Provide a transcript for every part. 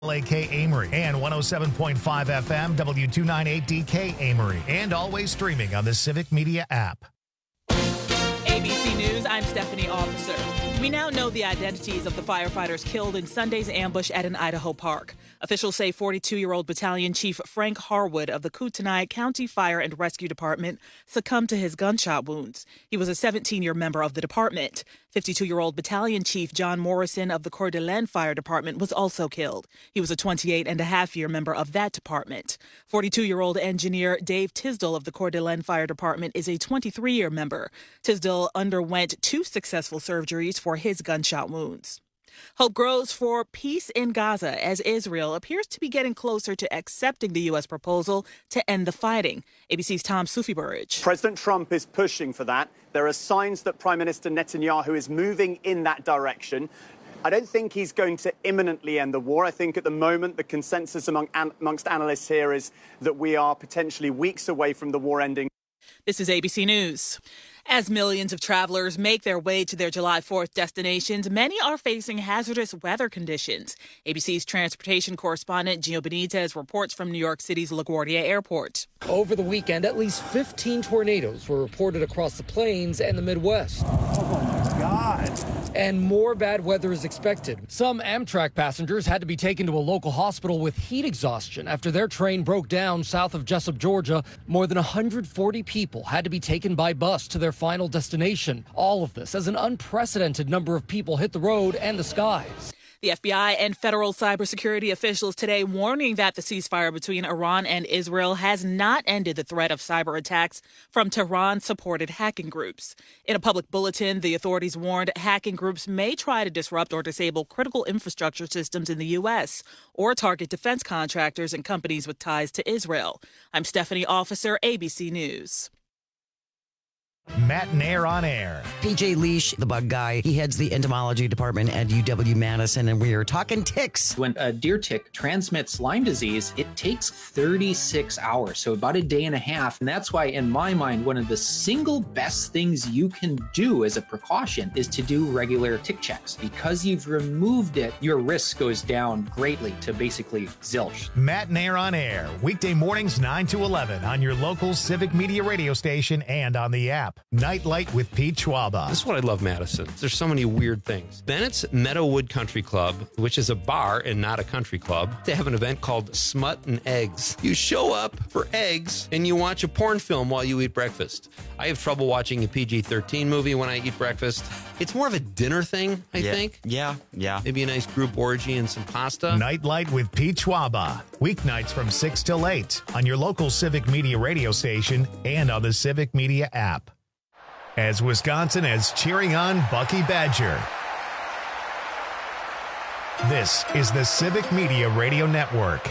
AK Amory and 107.5 FM W298DK Amory, and always streaming on the Civic Media app. ABC News, I'm Stephanie Officer. We now know the identities of the firefighters killed in Sunday's ambush at an Idaho park. Officials say 42-year-old Battalion Chief Frank Harwood of the Kootenai County Fire and Rescue Department succumbed to his gunshot wounds. He was a 17-year member of the department. 52-year-old Battalion Chief John Morrison of the Coeur d'Alene Fire Department was also killed. He was a 28-and-a-half-year member of that department. 42-year-old engineer Dave Tisdall of the Coeur d'Alene Fire Department is a 23-year member. Tisdall underwent 2 successful surgeries for his gunshot wounds. Hope grows for peace in Gaza as Israel appears to be getting closer to accepting the U.S. proposal to end the fighting. ABC's Tom Sufi-Burridge. President Trump is pushing for that. There are signs that Prime Minister Netanyahu is moving in that direction. I don't think he's going to imminently end the war. I think at the moment the consensus amongst analysts here is that we are potentially weeks away from the war ending. This is ABC News. As millions of travelers make their way to their July 4th destinations, many are facing hazardous weather conditions. ABC's transportation correspondent Gio Benitez reports from New York City's LaGuardia Airport. Over the weekend, at least 15 tornadoes were reported across the plains and the Midwest. Oh, my God. And more bad weather is expected. Some Amtrak passengers had to be taken to a local hospital with heat exhaustion after their train broke down south of Jessup, Georgia. More than 140 people had to be taken by bus to their final destination. All of this as an unprecedented number of people hit the road and the skies. The FBI and federal cybersecurity officials today warning that the ceasefire between Iran and Israel has not ended the threat of cyber attacks from Tehran-supported hacking groups. In a public bulletin, the authorities warned hacking groups may try to disrupt or disable critical infrastructure systems in the U.S. or target defense contractors and companies with ties to Israel. I'm Stephanie Officer, ABC News. Matt Nair on air. PJ Leash, the bug guy, he heads the entomology department at UW-Madison, and we are talking ticks. When a deer tick transmits Lyme disease, it takes 36 hours, so about a day and a half. And that's why, in my mind, one of the single best things you can do as a precaution is to do regular tick checks. Because you've removed it, your risk goes down greatly to basically zilch. Matt Nair on air, weekday mornings 9 to 11 on your local Civic Media radio station and on the app. Nightlight with Pete Schwaba. This is what I love Madison. There's so many weird things. Bennett's Meadowood Country Club, which is a bar and not a country club, they have an event called Smut and Eggs. You show up for eggs and you watch a porn film while you eat breakfast. I have trouble watching a PG-13 movie when I eat breakfast. It's more of a dinner thing, I think. Yeah. Maybe a nice group orgy and some pasta. Nightlight with Pete Schwaba. Weeknights from 6 till 8 on your local Civic Media radio station and on the Civic Media app. As Wisconsin is cheering on Bucky Badger. This is the Civic Media Radio Network.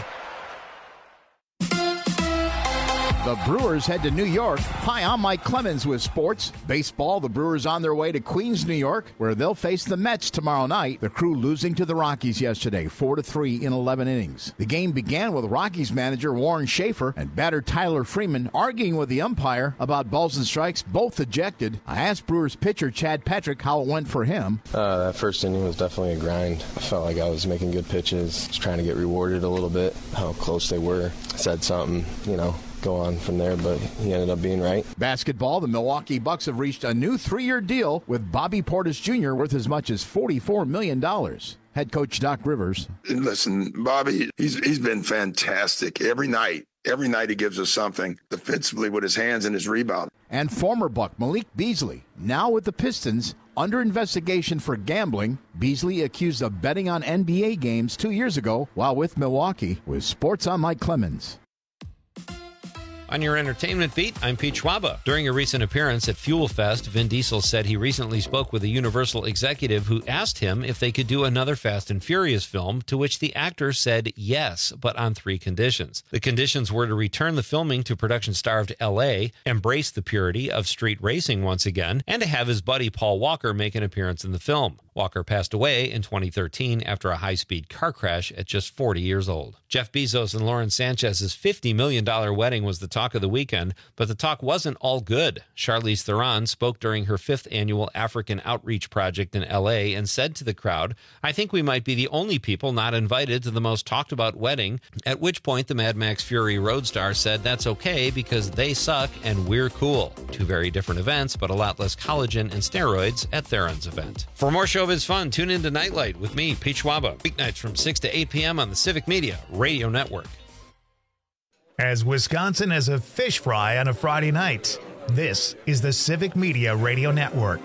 The Brewers head to New York. Hi, I'm Mike Clemens with sports. Baseball, the Brewers on their way to Queens, New York, where they'll face the Mets tomorrow night. The Crew losing to the Rockies yesterday, 4-3 in 11 innings. The game began with Rockies manager Warren Schaefer and batter Tyler Freeman arguing with the umpire about balls and strikes, both ejected. I asked Brewers pitcher Chad Patrick how it went for him. That first inning was definitely a grind. I felt like I was making good pitches, just trying to get rewarded a little bit, how close they were. Said something, go on from there, but he ended up being right. Basketball, the Milwaukee Bucks have reached a new 3-year deal with Bobby Portis Jr. worth as much as $44 million. Head coach Doc Rivers. Listen, Bobby, he's been fantastic every night. Every night he gives us something defensively with his hands and his rebound. And former Buck Malik Beasley, now with the Pistons, under investigation for gambling. Beasley accused of betting on NBA games 2 years ago while with Milwaukee. With Sports, I'm Mike Clemens. On your entertainment beat, I'm Pete Schwaba. During a recent appearance at Fuel Fest, Vin Diesel said he recently spoke with a Universal executive who asked him if they could do another Fast and Furious film, to which the actor said yes, but on 3 conditions. The conditions were to return the filming to production-starved L.A., embrace the purity of street racing once again, and to have his buddy Paul Walker make an appearance in the film. Walker passed away in 2013 after a high-speed car crash at just 40 years old. Jeff Bezos and Lauren Sanchez's $50 million wedding was the talk of the weekend, but the talk wasn't all good. Charlize Theron spoke during her 5th annual African Outreach Project in L.A. and said to the crowd, "I think we might be the only people not invited to the most talked-about wedding," at which point the Mad Max Fury road star said that's okay because they suck and we're cool. Two very different events, but a lot less collagen and steroids at Theron's event. For more showbiz fun, tune in to Nightlight with me, Pete Schwaba, weeknights from 6 to 8 p.m. on the Civic Media Radio Network. As Wisconsin as a fish fry on a Friday night, this is the Civic Media Radio Network.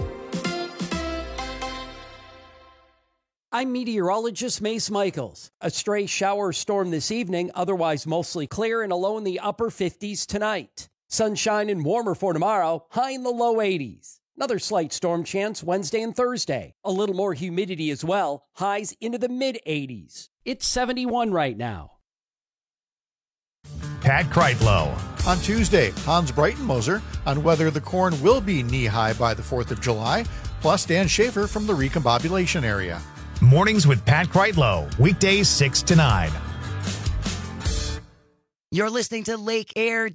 I'm meteorologist Mace Michaels. A stray shower storm this evening, otherwise mostly clear and a low in the upper 50s tonight. Sunshine and warmer for tomorrow, high in the low 80s. Another slight storm chance Wednesday and Thursday. A little more humidity as well, highs into the mid-80s. It's 71 right now. Pat Kreitlow. On Tuesday, Hans Breitenmoser on whether the corn will be knee-high by the 4th of July, plus Dan Schaefer from the recombobulation area. Mornings with Pat Kreitlow, weekdays 6 to 9. You're listening to Lake Air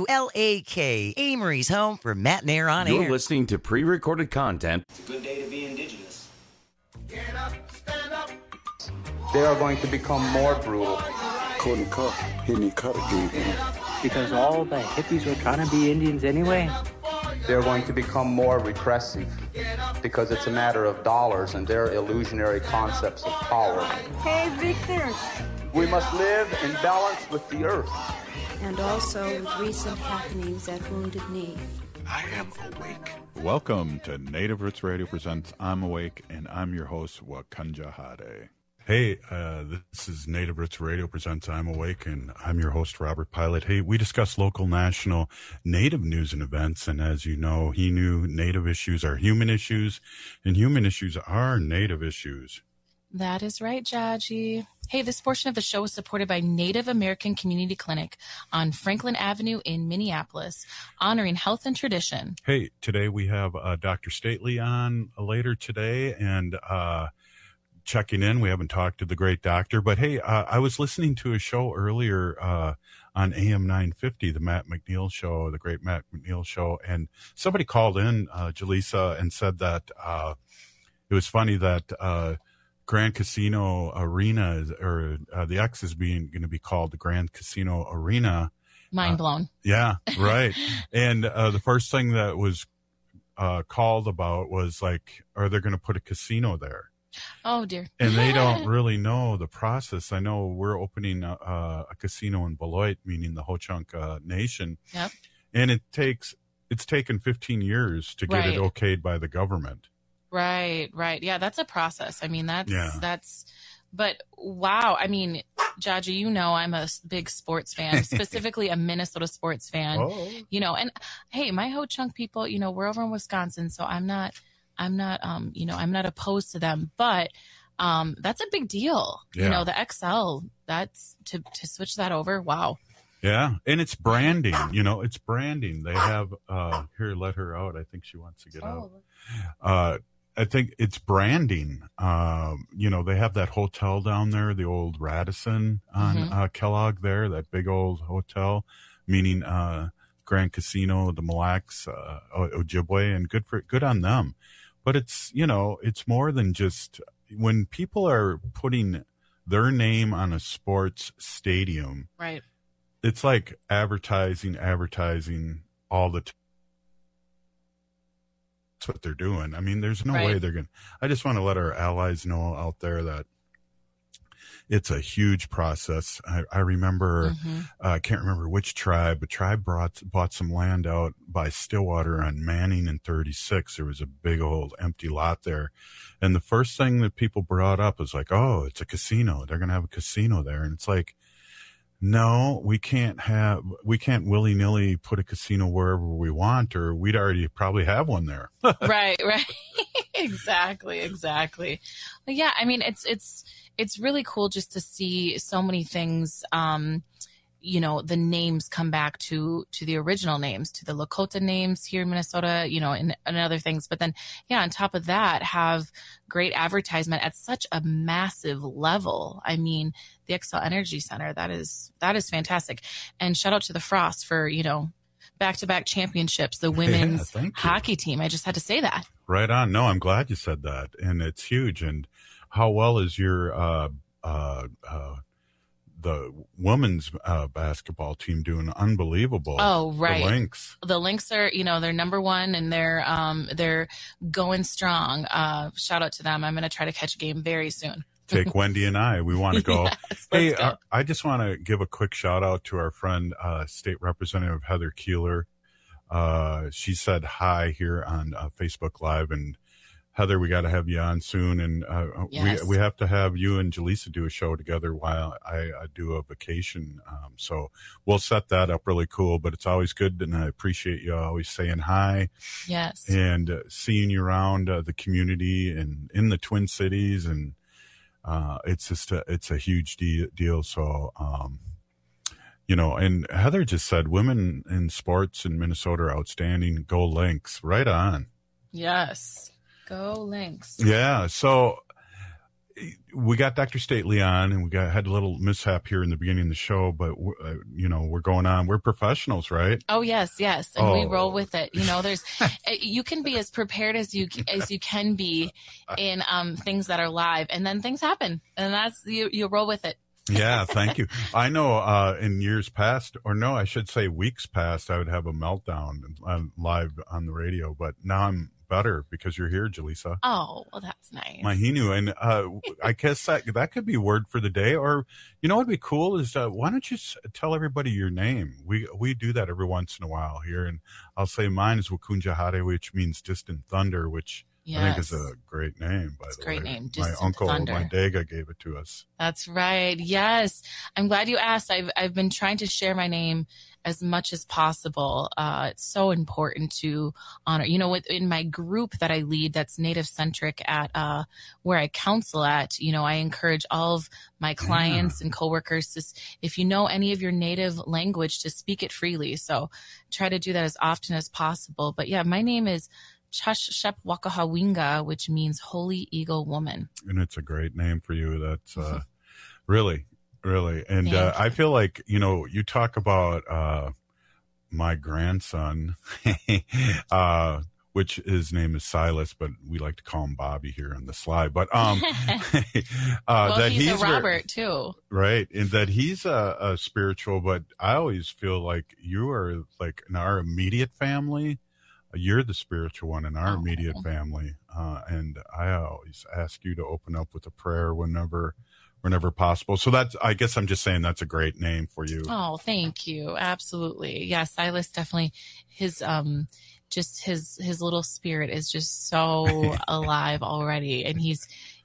WLAK, Amory's home for Matt and Air on Air. You're listening to pre-recorded content. It's a good day to be indigenous. Get up, stand up. They are going to become more brutal. Couldn't cut, hitting cut again. Because all the hippies were trying to be Indians anyway. They're going to become more repressive because it's a matter of dollars and their illusionary concepts of power. Hey, Victor. We must live in balance with the earth. And also with recent happenings at Wounded Knee. I am awake. Welcome to Native Roots Radio presents I'm Awake, and I'm your host, Wakanja Hade. Hey, this is Native Roots Radio presents I'm Awake, and I'm your host, Robert Pilot. Hey, we discuss local, national, Native news and events, and as you know, he knew Native issues are human issues, and human issues are Native issues. That is right, Jaji. Hey, this portion of the show is supported by Native American Community Clinic on Franklin Avenue in Minneapolis, honoring health and tradition. Hey, today we have Dr. Stately on later today, and checking in. We haven't talked to the great doctor, but hey, I was listening to a show earlier on AM 950, the Matt McNeil show, the great Matt McNeil show, and somebody called in, Jaleesa, and said that it was funny that Grand Casino Arena, or the X is going to be called the Grand Casino Arena. Mind blown. Yeah, right. And the first thing that was called about was like, are they going to put a casino there? Oh, dear. And they don't really know the process. I know we're opening a casino in Beloit, meaning the Ho-Chunk Nation. Yep. And it's taken 15 years to get it okayed by the government. Right. Yeah, that's a process. I mean, that's, but wow. I mean, Jaji, you know, I'm a big sports fan, specifically a Minnesota sports fan, you know, and hey, my Ho-Chunk people, you know, we're over in Wisconsin, so I'm not, you know, I'm not opposed to them, but that's a big deal. Yeah. You know, the XL, that's to switch that over. Wow. Yeah. And it's branding, you know, it's branding. They have, here, let her out. I think she wants to get out. I think it's branding. You know, they have that hotel down there, the old Radisson on Kellogg there, that big old hotel, meaning Grand Casino, the Mille Lacs, Ojibwe, and good on them. But it's, you know, it's more than just when people are putting their name on a sports stadium. Right. It's like advertising all the time. That's what they're doing. I mean, there's no way they're going to. I just want to let our allies know out there that it's a huge process. I remember, I can't remember which tribe, but tribe bought some land out by Stillwater on Manning and 36. There was a big old empty lot there. And the first thing that people brought up was like, oh, it's a casino. They're going to have a casino there. And it's like, no, we can't willy-nilly put a casino wherever we want, or we'd already probably have one there. Right. Exactly. But yeah, I mean, it's really cool just to see so many things, the names come back to the original names, to the Lakota names here in Minnesota, and other things. But then, on top of that, have great advertisement at such a massive level. I mean, the Xcel Energy Center, that is fantastic. And shout out to the Frost for, back-to-back championships, the women's hockey team. I just had to say that. Right on. No, I'm glad you said that. And it's huge. And how well is your, the women's basketball team doing? Unbelievable. Oh, right. The Lynx. The Lynx are, they're number one, and they're going strong. Shout out to them. I'm going to try to catch a game very soon. Take Wendy and I. We want to go. Yes, hey, go. I just want to give a quick shout out to our friend, State Representative Heather Keeler. She said hi here on Facebook Live, and Heather, we got to have you on soon, and yes. we have to have you and Jaleesa do a show together while I do a vacation. So we'll set that up really cool. But it's always good, and I appreciate you always saying hi. Yes. And seeing you around the community and in the Twin Cities, and it's just it's a huge deal. So. And Heather just said women in sports in Minnesota are outstanding. Go Lynx. Right on. Yes. Go Lynx. Yeah. So we got Dr. Stately on, and had a little mishap here in the beginning of the show, but we're going on. We're professionals, right? Oh, yes. And we roll with it. There's, you can be as prepared as you can be in things that are live, and then things happen, and that's, you roll with it. Yeah, thank you. I know in years past, or no, I should say weeks past, I would have a meltdown live on the radio, but now I'm better because you're here, Jaleesa. Oh, well, that's nice. Mahinu. And I guess that could be word for the day. Or, what'd be cool is why don't you tell everybody your name? We do that every once in a while here. And I'll say mine is Wakunja Hare, which means distant thunder, which I think is a great name, by the way. It's a great name. My uncle, my Dega, gave it to us. That's right. Yes. I'm glad you asked. I've been trying to share my name as much as possible. It's so important to honor, in my group that I lead, that's Native centric at where I counsel at, I encourage all of my clients and coworkers to, if you know any of your native language, to speak it freely. So try to do that as often as possible. But yeah, my name is Chash Shep Wakahawinga, which means Holy Eagle Woman. And it's a great name for you. That's really. And I feel like, you talk about my grandson, which his name is Silas, but we like to call him Bobby here on the slide. But well, that he's a Robert too. Right. And that he's a spiritual, but I always feel like you are like in our immediate family. You're the spiritual one in our immediate family. And I always ask you to open up with a prayer whenever possible. So I guess I'm just saying that's a great name for you. Oh, thank you. Absolutely. Yeah. Silas, definitely his little spirit is just so alive already. And he's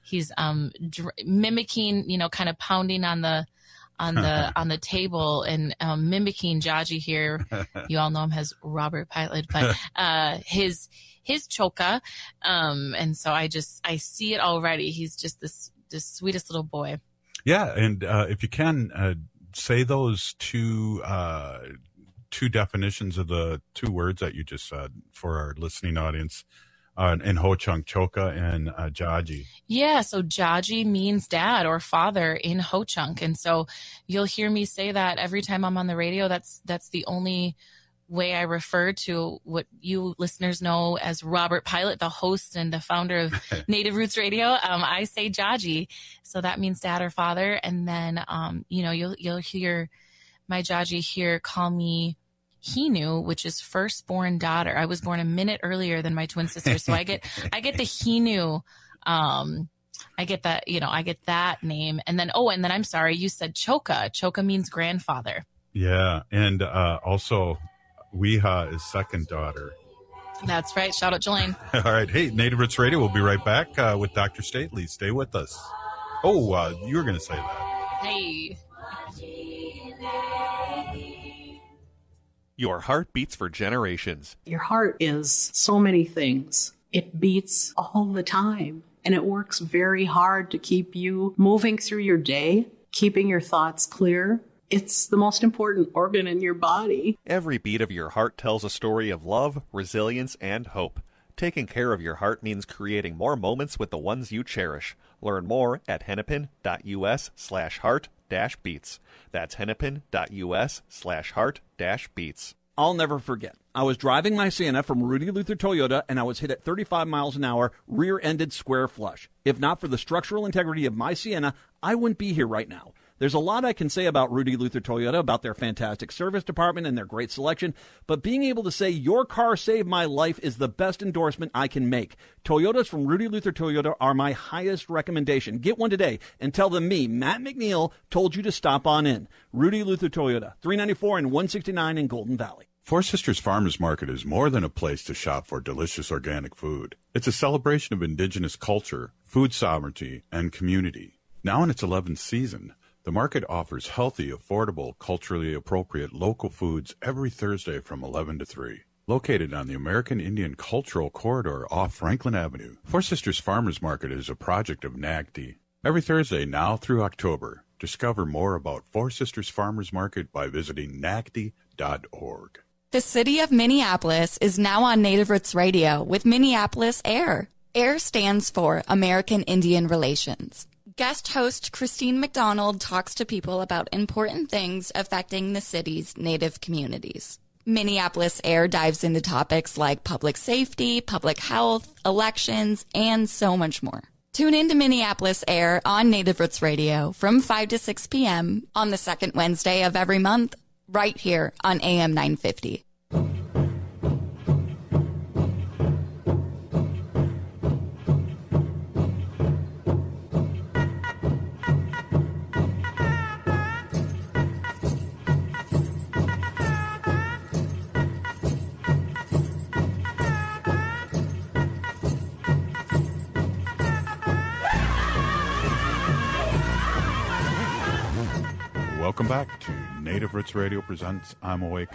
mimicking, kind of pounding on the table and mimicking Jaji here. You all know him as Robert Pilot, but his choka. And so I see it already. He's just this sweetest little boy. Yeah, and if you can say those two definitions of the two words that you just said for our listening audience. In Ho-Chunk, Choka and Jaji. Yeah, so Jaji means dad or father in Ho-Chunk. And so you'll hear me say that every time I'm on the radio. That's the only way I refer to what you listeners know as Robert Pilot, the host and the founder of Native Roots Radio. I say Jaji, so that means dad or father. And then, you'll hear my Jaji here call me Hinu, which is firstborn daughter. I was born a minute earlier than my twin sister, so I get the Hinu. I get that, I get that name. And then I'm sorry, you said Choka. Choka means grandfather. Yeah, and also Weha is second daughter. That's right. Shout out Jelaine. All right. Hey, Native Roots Radio. We'll be right back with Dr. Stately. Stay with us. Oh, you were going to say that. Hey. Your heart beats for generations. Your heart is so many things. It beats all the time, and it works very hard to keep you moving through your day, keeping your thoughts clear, It's the most important organ in your body. Every beat of your heart tells a story of love, resilience, and hope. Taking care of your heart means creating more moments with the ones you cherish. Learn more at hennepin.us/heart-beats. That's hennepin.us/heart-beats. I'll never forget. I was driving my Sienna from Rudy Luther Toyota, and I was hit at 35 miles an hour, rear-ended square flush. If not for the structural integrity of my Sienna, I wouldn't be here right now. There's a lot I can say about Rudy Luther Toyota, about their fantastic service department and their great selection, but being able to say your car saved my life is the best endorsement I can make. Toyotas from Rudy Luther Toyota are my highest recommendation. Get one today and tell them me, Matt McNeil, told you to stop on in. Rudy Luther Toyota, 394 and 169 in Golden Valley. Four Sisters Farmers Market is more than a place to shop for delicious organic food. It's a celebration of indigenous culture, food sovereignty, and community. Now in its 11th season, the market offers healthy, affordable, culturally appropriate local foods every Thursday from 11 to 3. Located on the American Indian Cultural Corridor off Franklin Avenue, Four Sisters Farmers Market is a project of NAGD. Every Thursday now through October, discover more about Four Sisters Farmers Market by visiting nagd.org. The city of Minneapolis is now on Native Roots Radio with Minneapolis AIR. AIR stands for American Indian Relations. Guest host Christine McDonald talks to people about important things affecting the city's Native communities. Minneapolis AIR dives into topics like public safety, public health, elections, and so much more. Tune in to Minneapolis AIR on Native Roots Radio from 5 to 6 p.m. on the second Wednesday of every month, right here on AM 950. Welcome back to Native Roots Radio presents I'm Awake.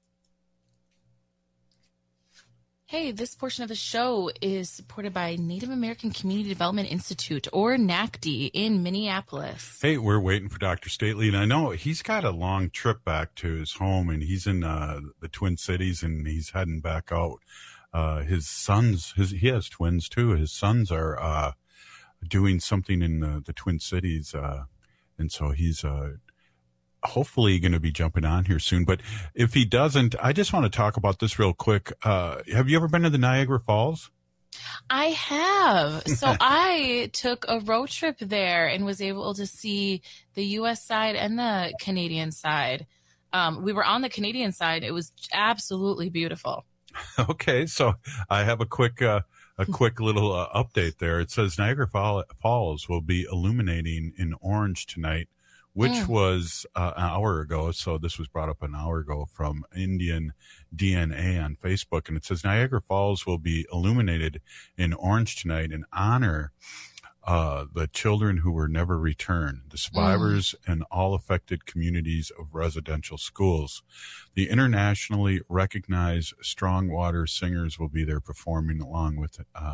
Hey, this portion of the show is supported by Native American Community Development Institute, or NACD, in Minneapolis. Hey, we're waiting for Dr. Stately, and I know he's got a long trip back to his home, and he's in the Twin Cities, and he's heading back out. His sons, he has twins too. His sons are doing something in the Twin Cities, and so he's hopefully going to be jumping on here soon. But if he doesn't, I just want to talk about this real quick. Have you ever been to the Niagara Falls? I have. So I took a road trip there and was able to see the U.S. side and the Canadian side. We were on the Canadian side. It was absolutely beautiful. Okay, so I have a quick little update there. It says Niagara Falls will be illuminating in orange tonight, which was an hour ago. So this was brought up an hour ago from Indian DNA on Facebook. And it says Niagara Falls will be illuminated in orange tonight in honor the children who were never returned, the survivors and all affected communities of residential schools. The internationally recognized Strongwater singers will be there performing along with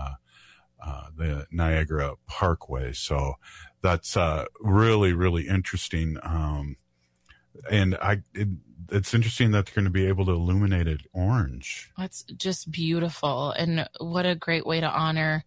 the Niagara Parkway. So that's really, really interesting. And it's interesting that they're going to be able to illuminate it orange. That's just beautiful. And what a great way to honor,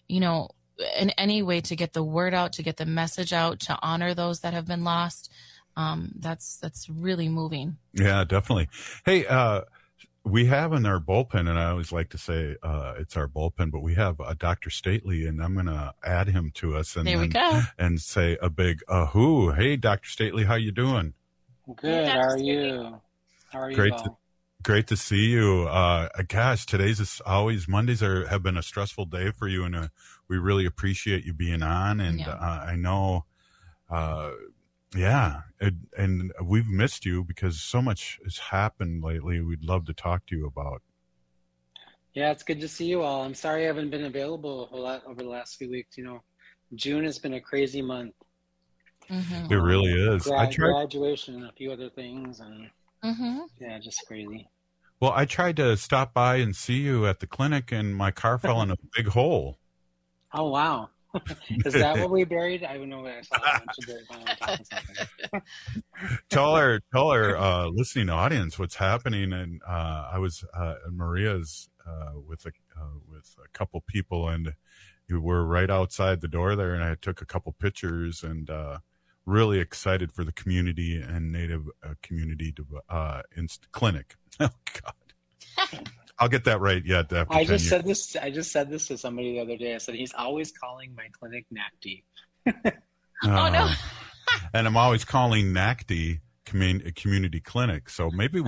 in any way to get the word out, to get the message out, to honor those that have been lost. That's really moving. Yeah, definitely. Hey, we have in our bullpen, and I always like to say it's our bullpen, but we have Dr. Stately, and I'm going to add him to us and, there we go. And say a big ahoo. Hey, Dr. Stately, how you doing? Good. How are you? How are you all? Great to see you. Gosh, Mondays have been a stressful day for you, and we really appreciate you being on. And I know, and we've missed you because so much has happened lately. We'd love to talk to you about. Yeah, it's good to see you all. I'm sorry I haven't been available a whole lot over the last few weeks. June has been a crazy month. Mm-hmm. It really is. Graduation and a few other things, and yeah, just crazy. Well, I tried to stop by and see you at the clinic, and my car fell in a big hole. Oh, wow. Is that what we buried? I don't know where I saw a bunch of buried tell our listening audience what's happening. And I was at Maria's with a couple people, and you were right outside the door there, and I took a couple pictures, and really excited for the community and Native community clinic. Oh God, I'll get that right yet. I just said this to somebody the other day. I said he's always calling my clinic NACD. Oh no! And I'm always calling NACD community clinic. So maybe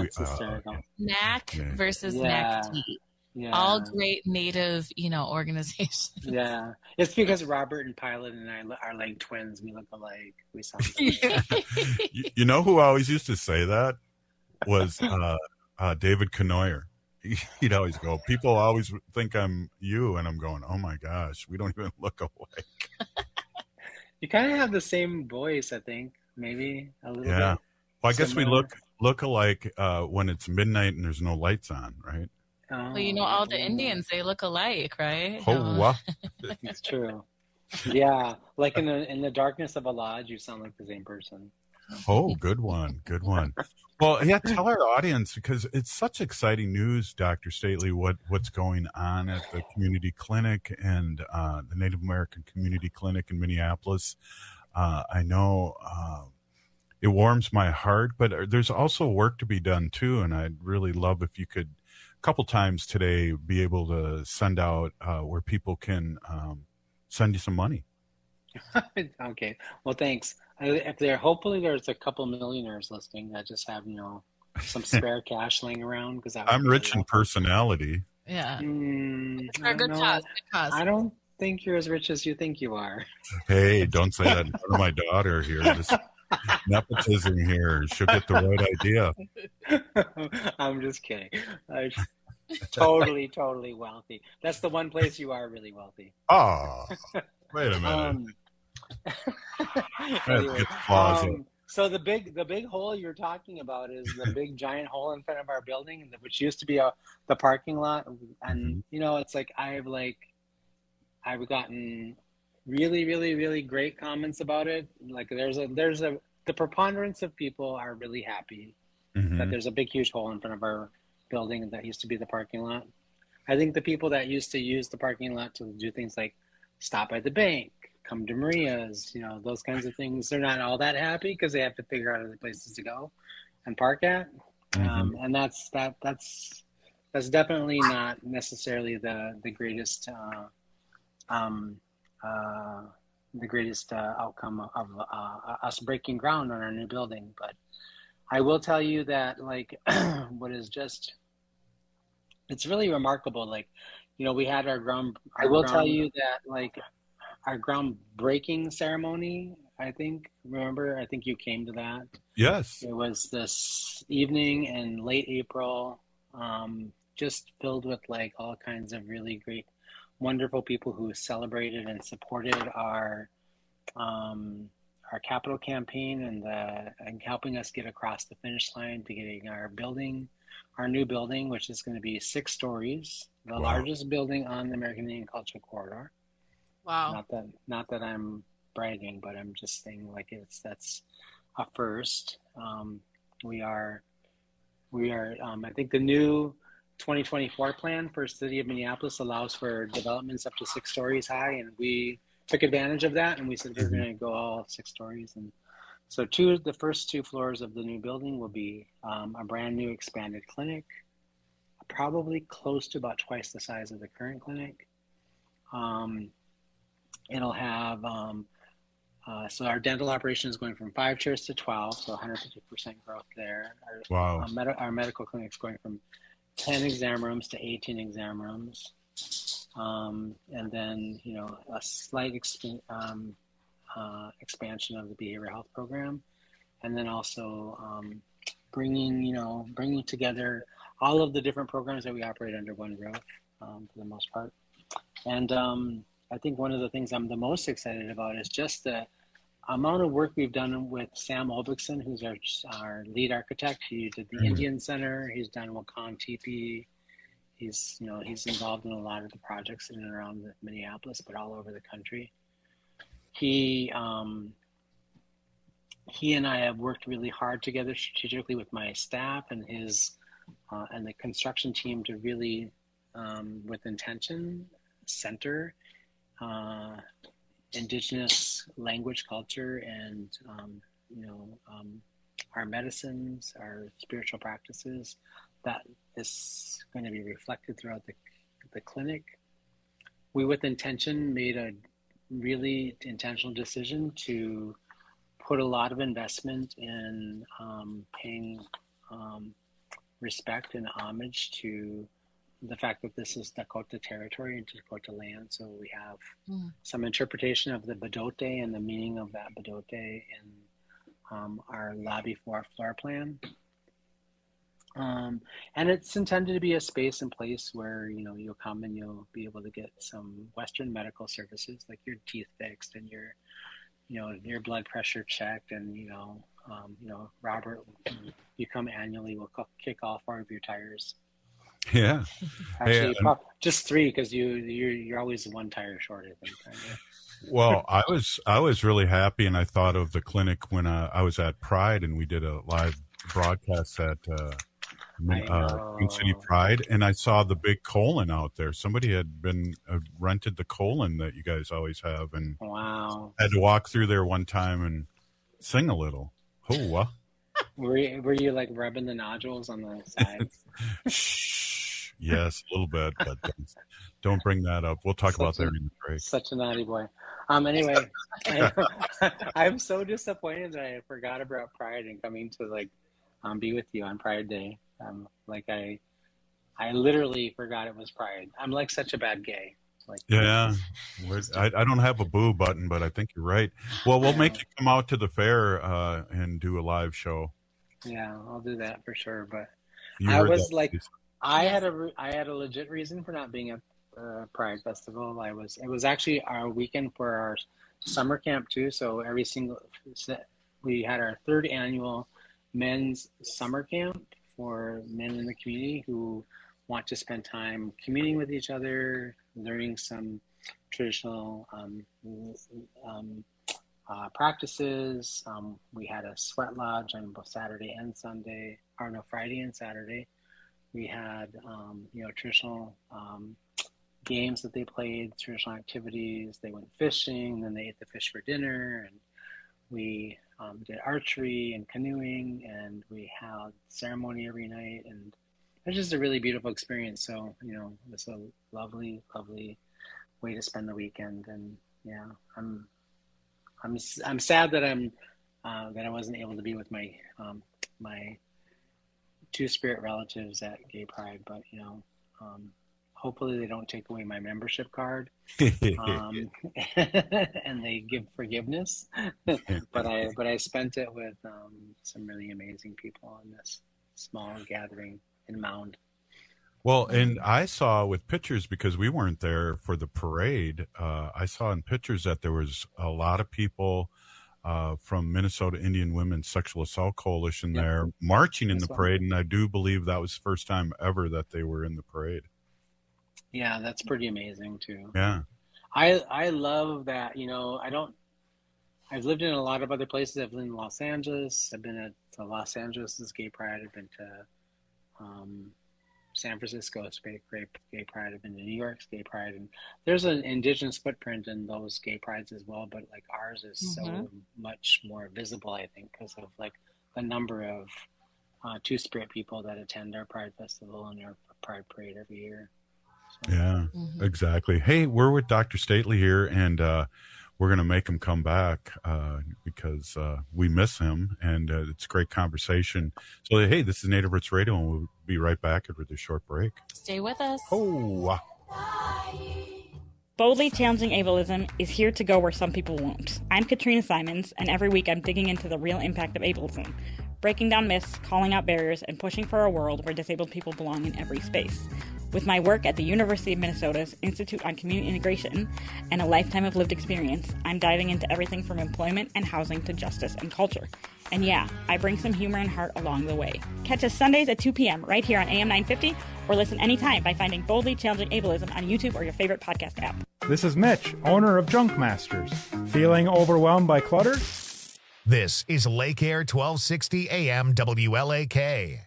NAC versus NACD. Yeah. All great Native, organizations. Yeah, it's because Robert and Pilot and I are like twins. We look alike. We sound alike. You know who always used to say that was David Canoyer. He'd always go, people always think I'm you, and I'm going, oh my gosh, we don't even look alike. You kind of have the same voice, I think. Maybe a little bit. Yeah. Well, I guess we similar. look alike when it's midnight and there's no lights on, right? Well, all the Indians, they look alike, right? Oh, wow. It's true. Yeah, like in the darkness of a lodge, you sound like the same person. Oh, good one. Good one. Well, yeah, tell our audience, because it's such exciting news, Dr. Stately, what's going on at the community clinic and the Native American Community Clinic in Minneapolis. I know it warms my heart, but there's also work to be done, too, and I'd really love if you could, a couple times today, be able to send out where people can send you some money. Okay. Well, thanks. Hopefully there's a couple millionaires listening that just have, some spare cash laying around. Because I'm rich in personality. Yeah. It's for a good cause. I don't think you're as rich as you think you are. Hey, don't say that in front of my daughter here. Just nepotism here. She'll get the right idea. I'm just kidding. Totally wealthy. That's the one place you are really wealthy. Oh, wait a minute. Anyway, so the big hole you're talking about is the big giant hole in front of our building, which used to be the parking lot. And it's like I've gotten really, really, really great comments about it. Like the preponderance of people are really happy that there's a big huge hole in front of our building that used to be the parking lot. I think the people that used to use the parking lot to do things like stop at the bank, come to Maria's, those kinds of things, they're not all that happy because they have to figure out other places to go and park at. And that's definitely not necessarily the greatest outcome of us breaking ground on our new building. But I will tell you that it's really remarkable. We had our groundbreaking ceremony, I think you came to that. Yes. It was this evening in late April, just filled with all kinds of really great, wonderful people who celebrated and supported our capital campaign and helping us get across the finish line to getting our new building, which is going to be 6 stories, the largest building on the American Indian Cultural Corridor. Wow. Not that I'm bragging, but I'm just saying that's a first. We are I think the new 2024 plan for City of Minneapolis allows for developments up to 6 stories high, and we took advantage of that, and we said we're going to go all 6 stories. And so the first 2 floors of the new building will be a brand new expanded clinic, probably close to about twice the size of the current clinic. It'll have, so our dental operation is going from 5 chairs to 12, so 150% growth there. Our medical clinic is going from 10 exam rooms to 18 exam rooms. And then, a slight expansion of the behavioral health program. And then also bringing together all of the different programs that we operate under one roof for the most part. And I think one of the things I'm the most excited about is just the amount of work we've done with Sam Olbixson, who's our lead architect. He did the Indian Center. He's done Wakan Teepee. He's involved in a lot of the projects in and around Minneapolis, but all over the country. He he and I have worked really hard together strategically with my staff and his and the construction team to really, with intention, center Indigenous language, culture, and our medicines, our spiritual practices. That is going to be reflected throughout the clinic. We, with intention, made a really intentional decision to put a lot of investment in paying respect and homage to the fact that this is Dakota territory and Dakota land. So we have some interpretation of the Bdote and the meaning of that Bdote in our lobby for our floor plan. And it's intended to be a space and place where, you'll come and you'll be able to get some Western medical services, like your teeth fixed and your blood pressure checked. And, Robert, you come annually, we'll kick all 4 of your tires. Yeah. Actually, just 3, because you're always 1 tire short, I think. Well, I was really happy, and I thought of the clinic when I was at Pride, and we did a live broadcast at Queen City Pride, and I saw the big colon out there. Somebody had been rented the colon that you guys always have, and wow, had to walk through there one time and sing a little. Oh, were you like rubbing the nodules on the sides? Shh. Yes, a little bit, but don't bring that up. We'll talk about that in the break. Such a naughty boy. Anyway, I'm so disappointed that I forgot about Pride and coming to be with you on Pride Day. I literally forgot it was Pride. I'm like such a bad gay. Yeah, I don't have a boo button, but I think you're right. Well, we'll make you come out to the fair and do a live show. Yeah, I'll do that for sure. But I had a legit reason for not being at Pride Festival. It was actually our weekend for our summer camp too. So we had our 3rd annual men's summer camp for men in the community who want to spend time communing with each other, learning some traditional practices. We had a sweat lodge on both Friday and Saturday. We had traditional games that they played, traditional activities. They went fishing, then they ate the fish for dinner, and we did archery and canoeing, and we had ceremony every night, and it was just a really beautiful experience. So it's a lovely way to spend the weekend. And yeah, I'm sad that I wasn't able to be with my my Two-Spirit relatives at Gay Pride, but hopefully they don't take away my membership card and they give forgiveness. but I spent it with some really amazing people in this small gathering in Mound. Well, and I saw with pictures, because we weren't there for the parade, I saw in pictures that there was a lot of people from Minnesota Indian Women's Sexual Assault Coalition there marching in the parade, and I do believe that was the first time ever that they were in the parade. Yeah, that's pretty amazing too. Yeah. I love that, I've lived in a lot of other places. I've lived in Los Angeles. I've been to Los Angeles' Gay Pride. I've been to San Francisco's Gay Pride. I've been to New York's Gay Pride. And there's an Indigenous footprint in those Gay Prides as well, but ours is so much more visible, I think, because of the number of Two-Spirit people that attend our Pride Festival and our Pride Parade every year. So, yeah, exactly. Hey, we're with Dr. Stately here, and we're going to make him come back because we miss him, and it's a great conversation. So, hey, this is Native Roots Radio, and we'll be right back after this short break. Stay with us. Oh, Boldly Challenging Ableism is here to go where some people won't. I'm Katrina Simons, and every week I'm digging into the real impact of ableism, breaking down myths, calling out barriers, and pushing for a world where disabled people belong in every space. With my work at the University of Minnesota's Institute on Community Integration and a lifetime of lived experience, I'm diving into everything from employment and housing to justice and culture. And yeah, I bring some humor and heart along the way. Catch us Sundays at 2 p.m. right here on AM 950, or listen anytime by finding Boldly Challenging Ableism on YouTube or your favorite podcast app. This is Mitch, owner of Junk Masters. Feeling overwhelmed by clutter? This is Lake Air 1260 AM WLAK.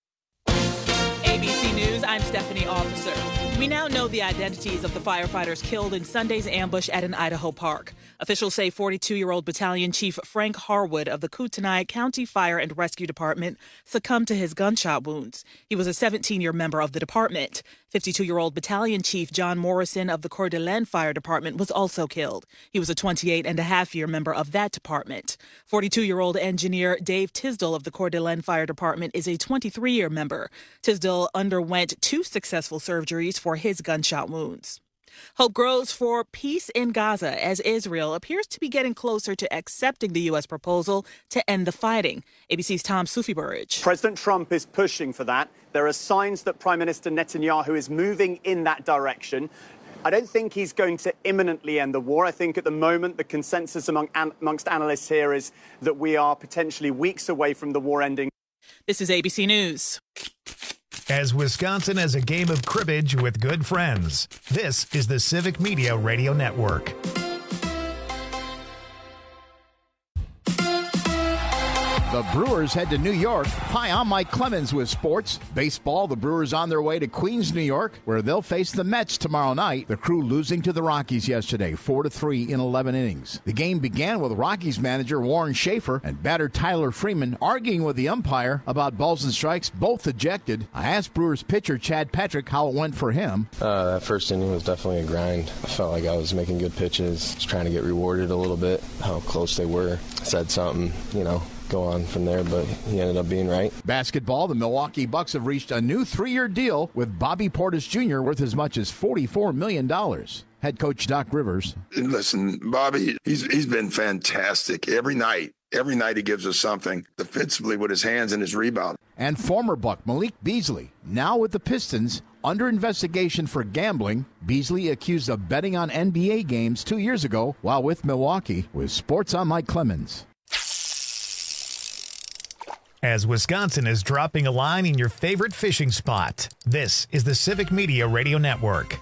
ABC News, I'm Stephanie Officer. We now know the identities of the firefighters killed in Sunday's ambush at an Idaho park. Officials say 42-year-old Battalion Chief Frank Harwood of the Kootenai County Fire and Rescue Department succumbed to his gunshot wounds. He was a 17-year member of the department. 52-year-old Battalion Chief John Morrison of the Coeur d'Alene Fire Department was also killed. He was a 28-and-a-half-year member of that department. 42-year-old engineer Dave Tisdall of the Coeur d'Alene Fire Department is a 23-year member. Tisdall underwent 2 successful surgeries for his gunshot wounds. Hope grows for peace in Gaza as Israel appears to be getting closer to accepting the U.S. proposal to end the fighting. ABC's Tom Sufi-Burridge. President Trump is pushing for that. There are signs that Prime Minister Netanyahu is moving in that direction. I don't think he's going to imminently end the war. I think at the moment the consensus amongst analysts here is that we are potentially weeks away from the war ending. This is ABC News. As Wisconsin has a game of cribbage with good friends, this is the Civic Media Radio Network. The Brewers head to New York. Hi, I'm Mike Clemens with sports. Baseball, the Brewers on their way to Queens, New York, where they'll face the Mets tomorrow night. The Crew losing to the Rockies yesterday, 4-3 in 11 innings. The game began with Rockies manager Warren Schaefer and batter Tyler Freeman arguing with the umpire about balls and strikes, both ejected. I asked Brewers pitcher Chad Patrick how it went for him. That first inning was definitely a grind. I felt like I was making good pitches, just trying to get rewarded a little bit, how close they were. Said something, go on from there, but he ended up being right. Basketball, the Milwaukee Bucks have reached a new 3-year deal with Bobby Portis Jr. worth as much as $44 million. Head coach Doc Rivers. Listen, Bobby, he's been fantastic every night. Every night he gives us something defensively with his hands and his rebound. And former Buck Malik Beasley, now with the Pistons, under investigation for gambling. Beasley accused of betting on NBA games 2 years ago while with Milwaukee. With sports, I'm Mike Clemens. As Wisconsin is dropping a line in your favorite fishing spot, this is the Civic Media Radio Network.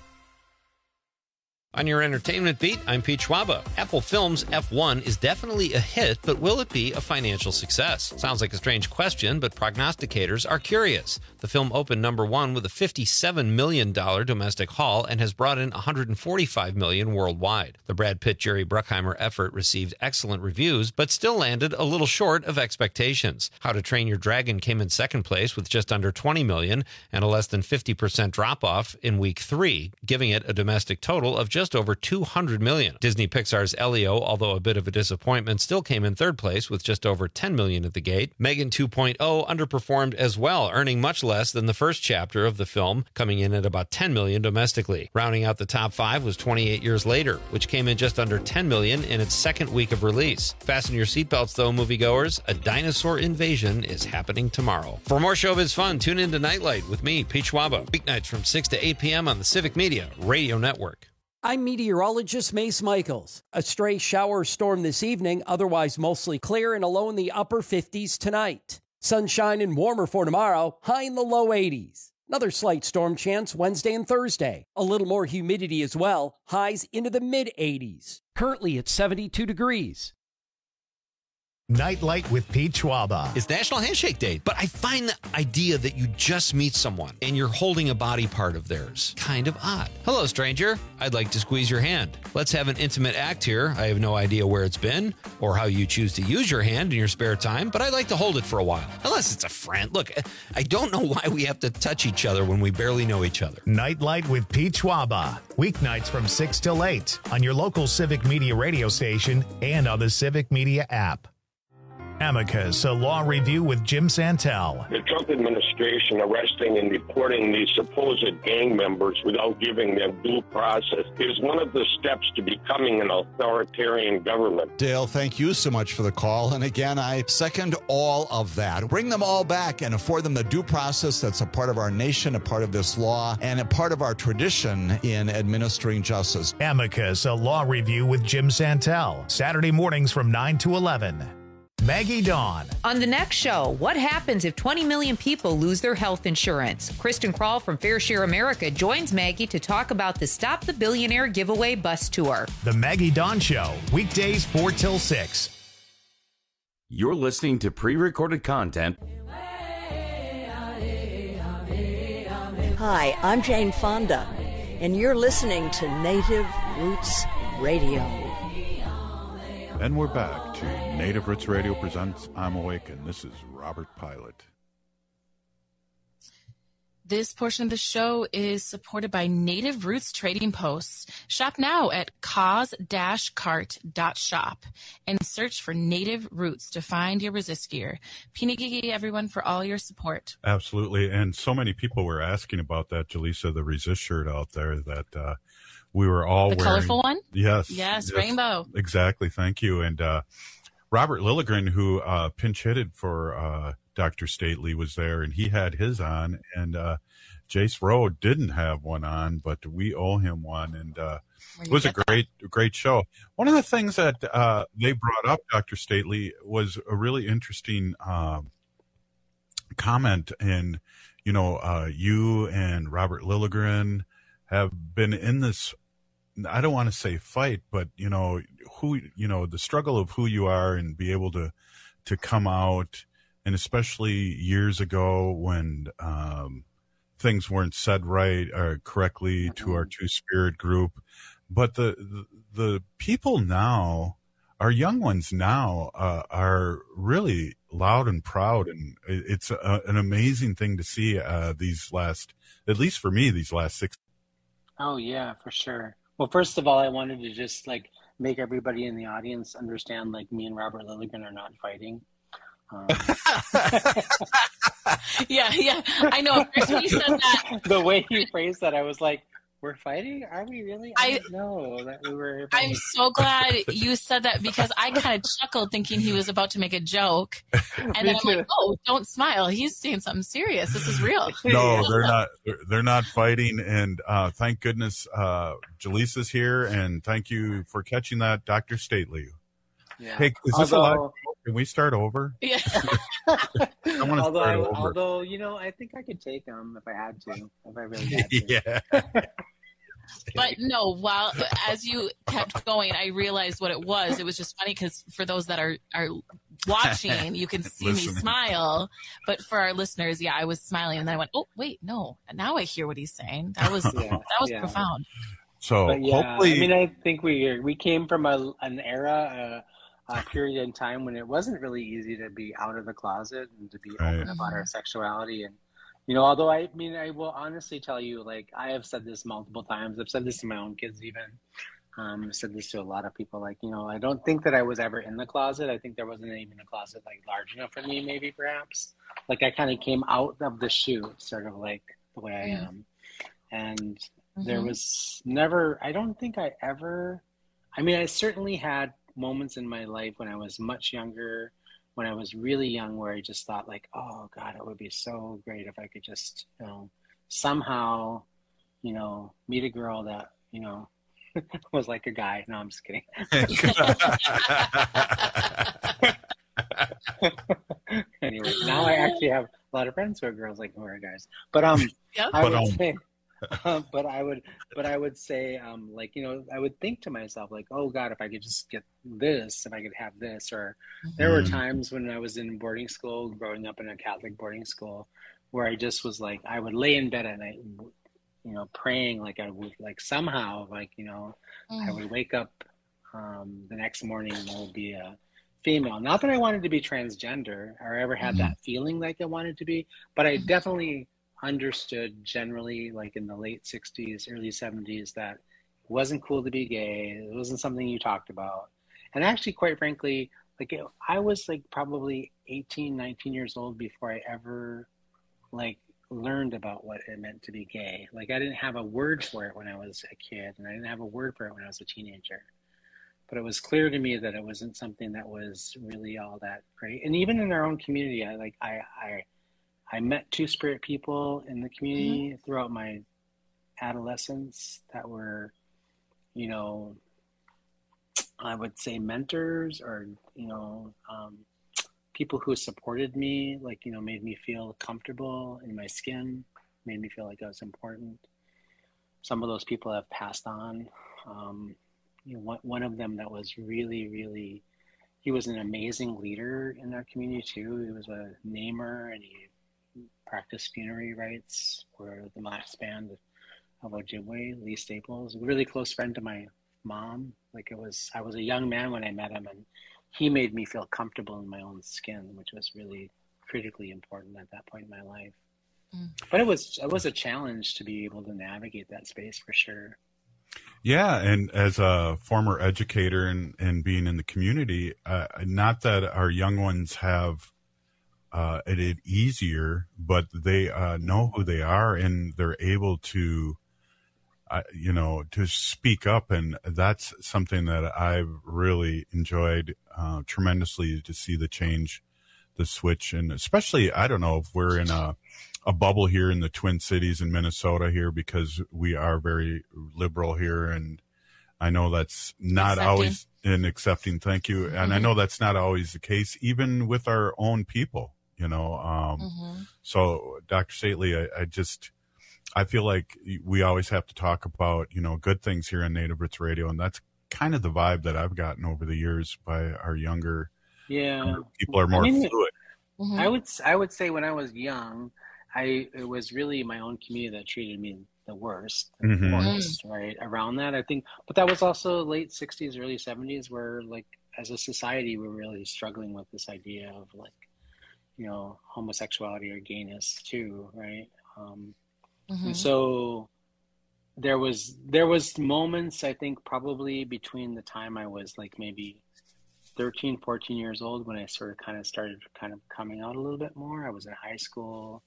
On your entertainment beat, I'm Pete Schwaba. Apple Films' F1 is definitely a hit, but will it be a financial success? Sounds like a strange question, but prognosticators are curious. The film opened number 1 with a $57 million domestic haul and has brought in $145 million worldwide. The Brad Pitt-Jerry Bruckheimer effort received excellent reviews, but still landed a little short of expectations. How to Train Your Dragon came in second place with just under $20 million and a less than 50% drop-off in week 3, giving it a domestic total of just over $200 million. Disney Pixar's Elio, although a bit of a disappointment, still came in third place with just over $10 million at the gate. Megan 2.0 underperformed as well, earning much less than the first chapter of the film, coming in at about $10 million domestically. Rounding out the top 5 was 28 Years Later, which came in just under $10 million in its second week of release. Fasten your seatbelts though, moviegoers. A dinosaur invasion is happening tomorrow. For more showbiz fun, tune in to Nightlight with me, Pete Schwaba, weeknights from 6 to 8 p.m. on the Civic Media Radio Network. I'm meteorologist Mace Michaels. A stray shower storm this evening, otherwise mostly clear and a low in the upper 50s tonight. Sunshine and warmer for tomorrow, high in the low 80s. Another slight storm chance Wednesday and Thursday. A little more humidity as well, highs into the mid-80s. Currently at 72 degrees. Nightlight with Pete Schwaba. It's National Handshake Day, but I find the idea that you just meet someone and you're holding a body part of theirs kind of odd. Hello, stranger. I'd like to squeeze your hand. Let's have an intimate act here. I have no idea where it's been or how you choose to use your hand in your spare time, but I'd like to hold it for a while. Unless it's a friend. Look, I don't know why we have to touch each other when we barely know each other. Nightlight with Pete Schwaba. Weeknights from 6 till 8 on your local Civic Media radio station and on the Civic Media app. Amicus, a law review with Jim Santel. The Trump administration arresting and deporting these supposed gang members without giving them due process is one of the steps to becoming an authoritarian government. Dale, thank you so much for the call. And again, I second all of that. Bring them all back and afford them the due process that's a part of our nation, a part of this law, and a part of our tradition in administering justice. Amicus, a law review with Jim Santel. Saturday mornings from 9 to 11. Maggie Dawn. On the next show, what happens if 20 million people lose their health insurance? Kristen Krall from Fair Share America joins Maggie to talk about the Stop the Billionaire giveaway bus tour. The Maggie Dawn Show, weekdays 4 till 6. You're listening to pre-recorded content. Hi, I'm Jane Fonda, and you're listening to Native Roots Radio. And we're back to Native Roots Radio presents I'm Awake, and this is Robert Pilot. This portion of the show is supported by Native Roots Trading Posts. Shop now at cause-cart.shop and search for Native Roots to find your resist gear. Pinigigi, everyone, for all your support. Absolutely. And so many people were asking about that, Jaleesa, the resist shirt out there that we were all the wearing. Colorful one? Yes, rainbow. Exactly. Thank you. And Robert Lilligren, who pinch hitted for Dr. Stately, was there, and he had his on, and Jace Rowe didn't have one on, but we owe him one, and it was a great show. One of the things that they brought up, Dr. Stately, was a really interesting comment, and you and Robert Lilligren have been in this, I don't want to say fight, but the struggle of who you are and be able to come out, and especially years ago when things weren't said right or correctly to our Two-Spirit group. But the people now, our young ones now, are really loud and proud, and it's an amazing thing to see these last, at least for me, these last 6. Oh yeah, for sure. Well, first of all, I wanted to just make everybody in the audience understand me and Robert Lilligren are not fighting. Yeah, I know. Chris, when you said that, the way you phrased that, I was like, "We're fighting? Are we really?" I didn't know that we were. Fighting. I'm so glad you said that, because I kind of chuckled thinking he was about to make a joke, and then I'm like, "Oh, don't smile. He's saying something serious. This is real." No, they're not. They're not fighting, and thank goodness Jaleesa's here, and thank you for catching that, Dr. Stately. Yeah. Hey, is this a live? Can we start over? Yeah. I want to start over. Although, I think I could take them if I had to, if I really had to. Yeah. But no, as you kept going, I realized what it was. It was just funny because for those that are watching, you can see me smile. But for our listeners, I was smiling, and then I went, "Oh, wait, no!" Now I hear what he's saying. That was profound. So hopefully, I think we came from an era. A period in time when it wasn't really easy to be out of the closet and to be open about our sexuality. And, although I will honestly tell you, I have said this multiple times. I've said this to my own kids even. I've said this to a lot of people. I don't think that I was ever in the closet. I think there wasn't even a closet large enough for me, maybe perhaps. I kind of came out of the chute, sort of the way I am. And there was never, I don't think I ever, I certainly had moments in my life when I was much younger, when I was really young, where I just thought oh God, it would be so great if I could just, somehow, meet a girl that, was like a guy. No, I'm just kidding. Anyway, now I actually have a lot of friends who are girls who are guys. But I would say, I would say, I would think to myself, oh God, if I could just get this, if I could have this. Or there were times when I was in boarding school, growing up in a Catholic boarding school, where I just was I would lay in bed at night, praying I would somehow, I would wake up the next morning and I would be a female. Not that I wanted to be transgender or ever had that feeling I wanted to be, but I definitely understood generally in the late 60s, early 70s, that it wasn't cool to be gay. It wasn't something you talked about. And actually, quite frankly, I was probably 18, 19 years old before I ever learned about what it meant to be gay. I didn't have a word for it when I was a kid, and I didn't have a word for it when I was a teenager. But it was clear to me that it wasn't something that was really all that great. And even in our own community, I met Two-Spirit people in the community throughout my adolescence that were, I would say mentors or, people who supported me, made me feel comfortable in my skin, made me feel I was important. Some of those people have passed on. One of them that was really, really he was an amazing leader in our community too. He was a namer, and he practiced funerary rites for the last band of Ojibwe, Lee Staples, a really close friend to my mom. Like I was a young man when I met him, and he made me feel comfortable in my own skin, which was really critically important at that point in my life. But it was a challenge to be able to navigate that space for sure. Yeah, and as a former educator and being in the community, not that our young ones have it easier, but they know who they are, and they're able to, to speak up, and that's something that I've really enjoyed tremendously, to see the change, the switch, and especially, I don't know if we're in a bubble here in the Twin Cities in Minnesota here, because we are very liberal here, and I know that's not always in accepting. Thank you. Mm-hmm. And I know that's not always the case, even with our own people, So Dr. Stately, I feel like we always have to talk about, good things here on Native Roots Radio. And that's kind of the vibe that I've gotten over the years by our younger people are more fluid. Mm-hmm. I would say when I was young, it was really my own community that treated me the worst, right? Around that, I think, but that was also late 60s, early 70s, where like as a society, we're really struggling with this idea of like, homosexuality or gayness too, right? And so there was moments, I think, probably between the time I was like maybe 13, 14 years old when I sort of kind of started coming out a little bit more. I was in high school.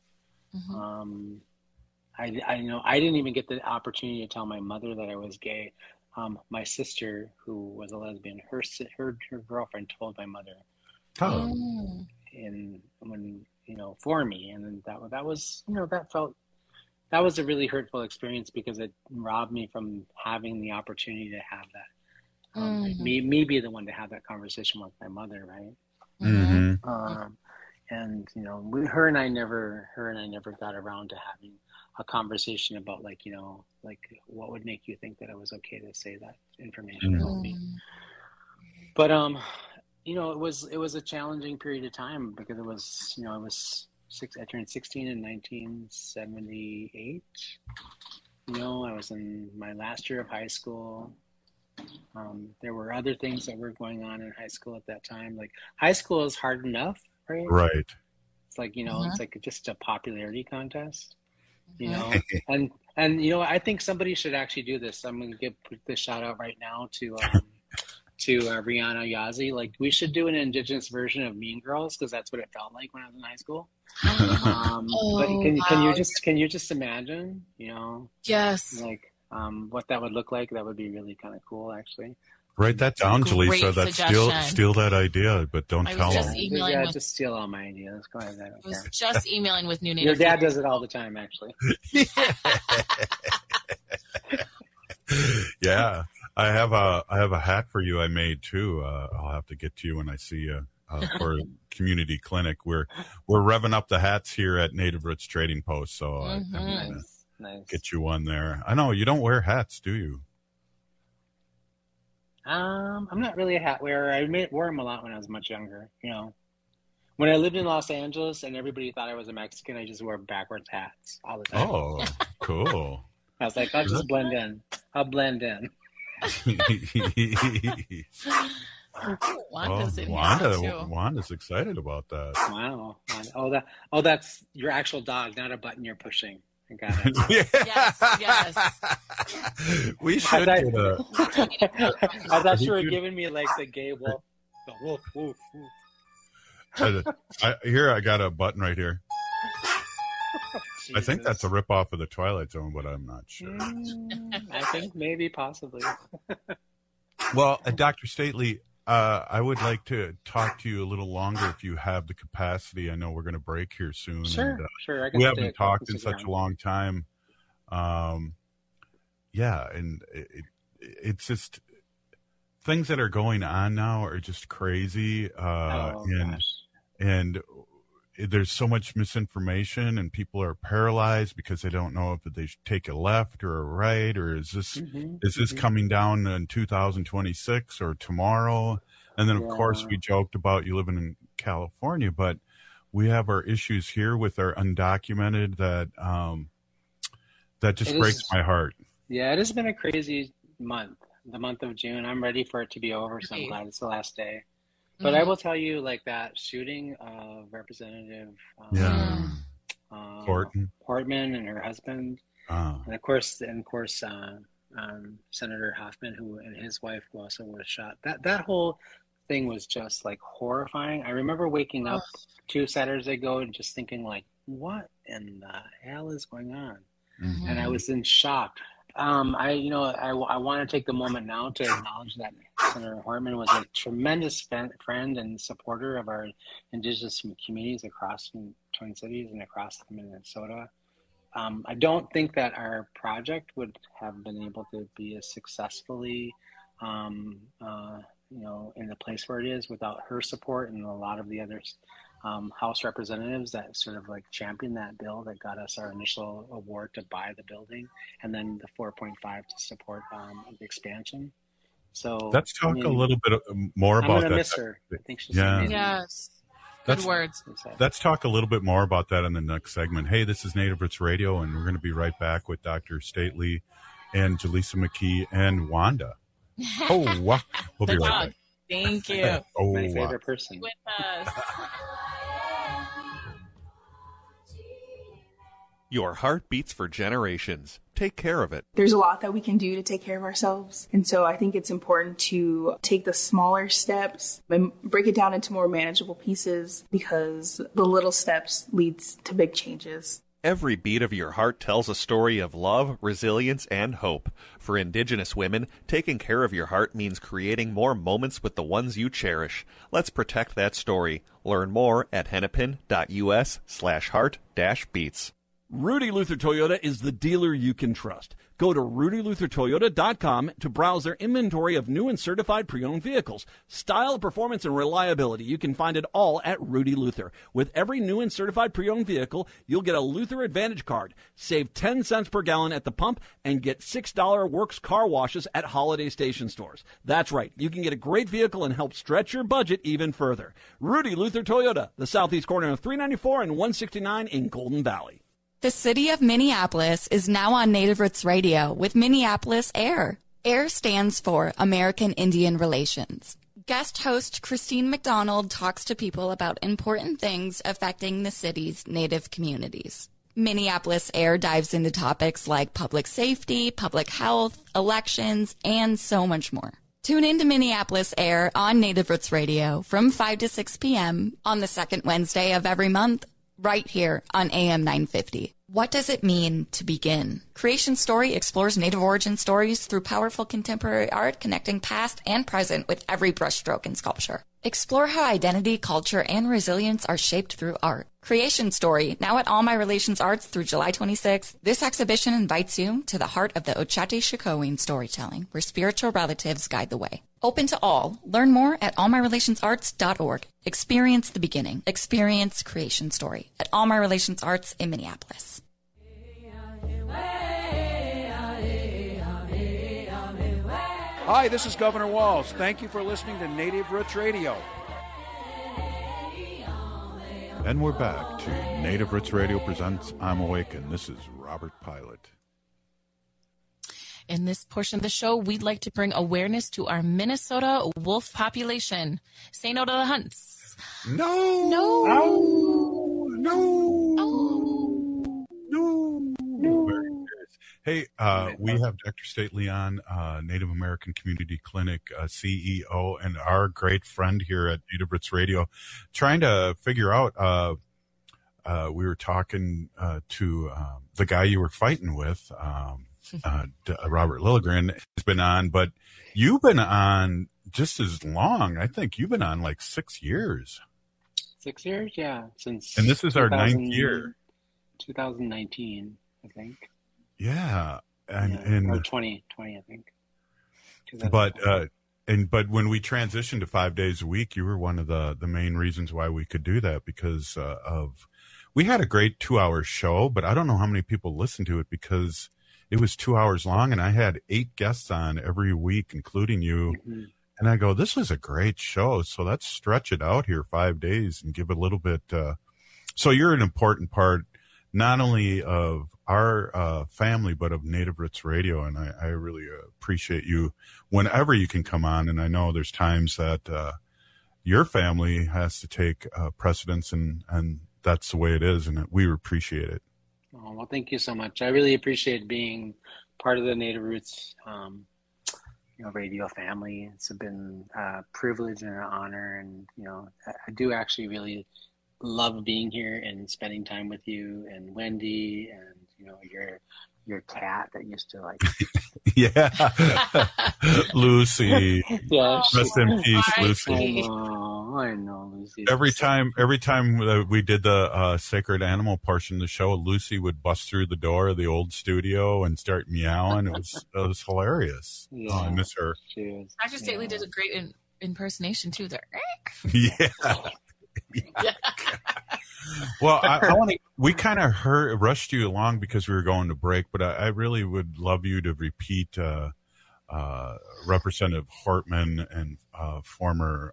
I didn't even get the opportunity to tell my mother that I was gay. My sister, who was a lesbian, her girlfriend told my mother. Oh. For me, and then that was a really hurtful experience because it robbed me from having the opportunity to have that. Me be the one to have that conversation with my mother, right? And her and I never got around to having a conversation about like what would make you think that it was okay to say that information about me. But it was a challenging period of time because I turned 16 in 1978. I was in my last year of high school. There were other things that were going on in high school at that time. Like high school is hard enough, right? Right. It's like, it's like just a popularity contest, and I think somebody should actually do this. I'm going to put this shout out right now to Rihanna Yazzie. Like we should do an Indigenous version of Mean Girls, because that's what it felt like when I was in high school. But can you just imagine, Yes. like what that would look like? That would be really kind of cool, actually. Write that down, Jaleesa. That's steal that idea, but don't tell them. Just steal all my ideas. Go ahead. I was just emailing with New Native. Your dad does it all the time, actually. Yeah, I have a hat for you I made too. I'll have to get to you when I see you for a community clinic. We're revving up the hats here at Native Roots Trading Post, so I'm gonna get you one there. I know you don't wear hats, do you? I'm not really a hat wearer. I wore them a lot when I was much younger. When I lived in Los Angeles and everybody thought I was a Mexican, I just wore backwards hats all the time. Oh, cool. I was like, I'll just blend in. I'll blend in. Wanda's excited about that. Wow. Oh, that's your actual dog, not a button you're pushing. I got it. Yes. We should get a... I thought you were giving me like the gay wolf. The wolf, woof, woof. I got a button right here. I think that's a ripoff of the Twilight Zone, but I'm not sure. I think maybe, possibly. Well, Dr. Stately, I would like to talk to you a little longer if you have the capacity. I know we're going to break here soon. Sure. We haven't talked in such a long time. And it's just things that are going on now are just crazy. And there's so much misinformation, and people are paralyzed because they don't know if they should take a left or a right, or is this coming down in 2026 or tomorrow? And then, of course, we joked about you living in California, but we have our issues here with our undocumented that just breaks my heart. Yeah, it has been a crazy month, the month of June. I'm ready for it to be over, so I'm glad it's the last day. But I will tell you, like, that shooting of Representative Portman and her husband, and of course, Senator Hoffman, who and his wife who also was shot. That whole thing was just like horrifying. I remember waking up 2 Saturdays ago and just thinking, like, what in the hell is going on? Mm-hmm. And I was in shock. I want to take the moment now to acknowledge that Senator Hartman was a tremendous friend and supporter of our Indigenous communities across Twin Cities and across Minnesota. I don't think that our project would have been able to be as successfully, in the place where it is without her support and a lot of the other House representatives that sort of like championed that bill that got us our initial award to buy the building, and then the 4.5 to support the expansion. So let's talk a little bit more about that. I'm gonna miss her. I think she's yes. Good words. Let's talk a little bit more about that in the next segment. Hey, this is Native Roots Radio, and we're going to be right back with Dr. Stately and Jaleesa McKee and Wanda. Oh, wow. We'll be right back. Thank you. My favorite person. With us. Your heart beats for generations. Take care of it. There's a lot that we can do to take care of ourselves. And so I think it's important to take the smaller steps and break it down into more manageable pieces, because the little steps leads to big changes. Every beat of your heart tells a story of love, resilience, and hope. For Indigenous women, taking care of your heart means creating more moments with the ones you cherish. Let's protect that story. Learn more at hennepin.us/heart-beats. Rudy Luther Toyota is the dealer you can trust. Go to rudyluthertoyota.com to browse their inventory of new and certified pre-owned vehicles. Style, performance, and reliability, you can find it all at Rudy Luther. With every new and certified pre-owned vehicle, you'll get a Luther Advantage card, save 10 cents per gallon at the pump, and get $6 Works car washes at Holiday Station stores. That's right, you can get a great vehicle and help stretch your budget even further. Rudy Luther Toyota, the southeast corner of 394 and 169 in Golden Valley. The city of Minneapolis is now on Native Roots Radio with Minneapolis AIR. AIR stands for American Indian Relations. Guest host Christine McDonald talks to people about important things affecting the city's Native communities. Minneapolis AIR dives into topics like public safety, public health, elections, and so much more. Tune in to Minneapolis AIR on Native Roots Radio from 5 to 6 p.m. on the second Wednesday of every month, right here on AM 950. What does it mean to begin? Creation Story explores Native origin stories through powerful contemporary art, connecting past and present with every brushstroke in sculpture. Explore how identity, culture, and resilience are shaped through art. Creation Story, now at All My Relations Arts through July 26th. This exhibition invites you to the heart of the Ochate-Shikowin storytelling, where spiritual relatives guide the way. Open to all. Learn more at allmyrelationsarts.org. Experience the beginning. Experience Creation Story at All My Relations Arts in Minneapolis. Hi, this is Governor Walz. Thank you for listening to Native Roots Radio. And we're back to Native Roots Radio presents I'm Awakened. This is Robert Pilot. In this portion of the show, we'd like to bring awareness to our Minnesota wolf population. Say no to the hunts. No. No. No. No. No. No. Hey, we have Dr. Stately on, Native American Community Clinic CEO, and our great friend here at Native Roots Radio, trying to figure out, we were talking to the guy you were fighting with, Robert Lilligren has been on, but you've been on just as long. I think you've been on like 6 years. 6 years, yeah. Since and this is our 9th year. 2019, I think. Yeah, and or 2020, I think. But when we transitioned to 5 days a week, you were one of the main reasons why we could do that, because we had a great 2-hour show, but I don't know how many people listened to it because it was 2 hours long, and I had 8 guests on every week, including you. Mm-hmm. And I go, this is a great show. So let's stretch it out here 5 days and give a little bit. So you're an important part, not only of our family, but of Native Roots Radio. And I really appreciate you whenever you can come on. And I know there's times that your family has to take precedence, and that's the way it is. And we appreciate it. Oh, well, thank you so much. I really appreciate being part of the Native Roots radio family. It's been a privilege and an honor, and I do actually really love being here and spending time with you and Wendy and your cat that used to like Lucy. Yeah, rest in peace, Lucy. I know Lucy. Every time we did the sacred animal portion of the show, Lucy would bust through the door of the old studio and start meowing. It was hilarious. Yeah, I miss her. Dr. Stately did a great impersonation too there. Yeah. Well, I want to. We kind of rushed you along because we were going to break, but I really would love you to repeat Representative Hortman and former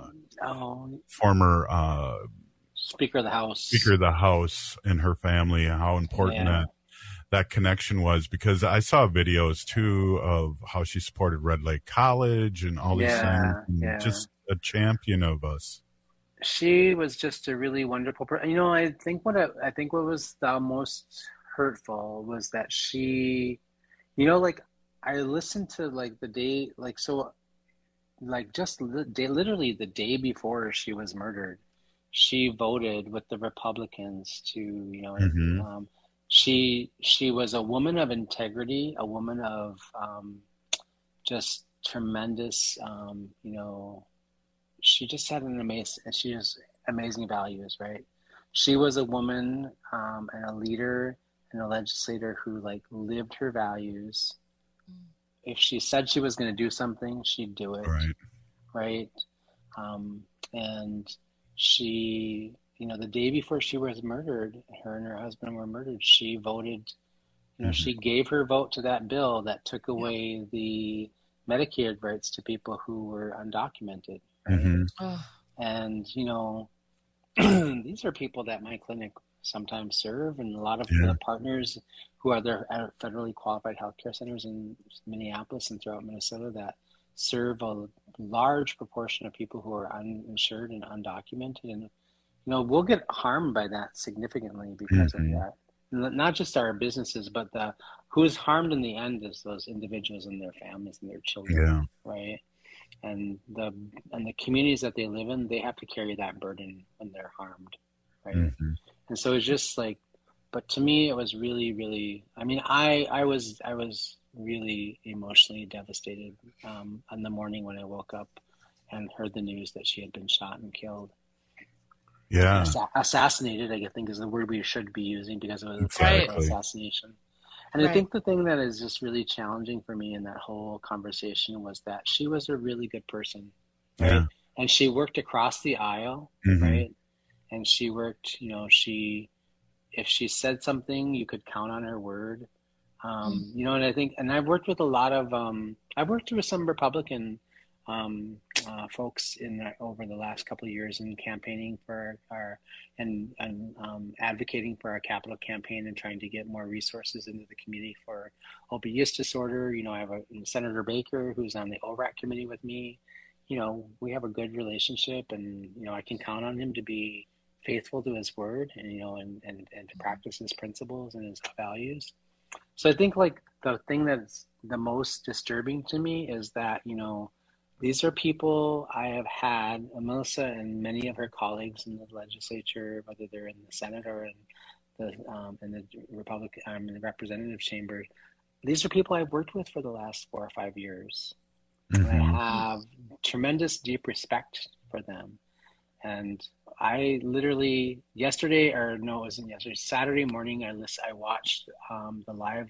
Speaker of the House. Speaker of the House and her family, and how important that connection was, because I saw videos too of how she supported Red Lake College and all these things. And just a champion of us. She was just a really wonderful person. I think what was the most hurtful was that she, I listened to the day, literally the day before she was murdered, she voted with the Republicans to, she was a woman of integrity, a woman of just tremendous, she just had she has amazing values, right? She was a woman and a leader and a legislator who lived her values. If she said she was going to do something, she'd do it. Right. And she, the day before she was murdered, her and her husband were murdered, she voted, she gave her vote to that bill that took away the Medicaid rights to people who were undocumented. Right? And these are people that my clinic sometimes serve, and a lot of the partners who are there at federally qualified healthcare centers in Minneapolis and throughout Minnesota that serve a large proportion of people who are uninsured and undocumented, and we'll get harmed by that significantly because of that. Not just our businesses, but who is harmed in the end is those individuals and their families and their children, right? And the communities that they live in, they have to carry that burden when they're harmed, right? And so it's just but to me, it was really, really. I mean, I was really emotionally devastated on the morning when I woke up and heard the news that she had been shot and killed. Yeah, assassinated, I think, is the word we should be using, because it was an assassination. And I think the thing that is just really challenging for me in that whole conversation was that she was a really good person, right? And she worked across the aisle, right? And she worked, if she said something, you could count on her word. And I think, and I've worked with a lot of, I've worked with some Republican folks over the last couple of years in campaigning for and advocating for our capital campaign and trying to get more resources into the community for opioid use disorder. I have Senator Baker, who's on the ORAC committee with me. We have a good relationship, and I can count on him to be faithful to his word, and and to practice his principles and his values. So I think the thing that's the most disturbing to me is that these are people I have had, Melissa and many of her colleagues in the legislature, whether they're in the Senate or in the Republican, in the representative chamber. These are people I've worked with for the last 4 or 5 years. And I have tremendous deep respect for them. And I literally Saturday morning, I watched the live